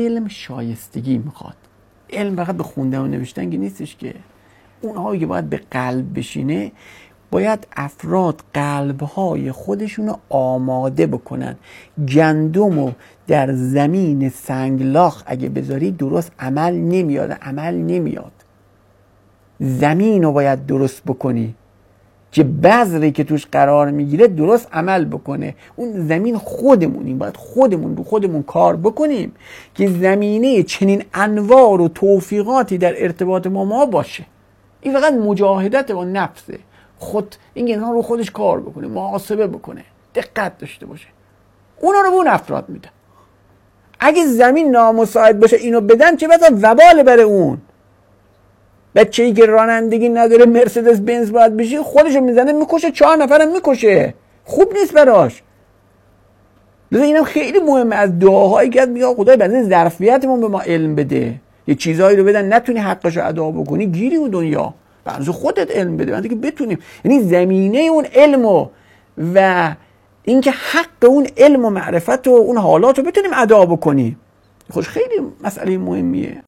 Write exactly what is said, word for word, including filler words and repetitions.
علم شایستگی میخواد. علم فقط به خوندن و نوشتن که نیستش که. اونهایی که باید به قلب بشینه، باید افراد قلبهای خودشونو آماده بکنن. گندمو در زمین سنگلاخ اگه بذاری درست عمل نمیاد، عمل نمیاد. زمین رو باید درست بکنی که بذری که توش قرار میگیره درست عمل بکنه. اون زمین خودمونیم، باید خودمون رو خودمون کار بکنیم که زمینه چنین انوار و توفیقاتی در ارتباط ما ما باشه. این فقط مجاهدت با نفسه. خود این انسان رو خودش کار بکنه، محاسبه بکنه، دقت داشته باشه. اونا رو به اون افراد میدن. اگه زمین نامساعد باشه اینو بدن، چه بسا وبال بره اون. بچه‌ای که رانندگی نداره مرسدس بنز باید بشه، خودشو میزنه میکشه، چهار نفرم میکشه. خوب نیست براش. لذا اینم خیلی مهمه. از دعاهایی که میگه خدای بنده ظرفیتمون به ما علم بده، یه چیزایی رو بدن نتونی حقشو ادا بکنی، گیری و دنیا. بنده خودت علم بده، بنده که بتونیم. یعنی زمینه اون علمو و اینکه حق اون علم و معرفت و اون حالات رو بتونیم ادا بکنیم. خوش خیلی مسئله مهمیه.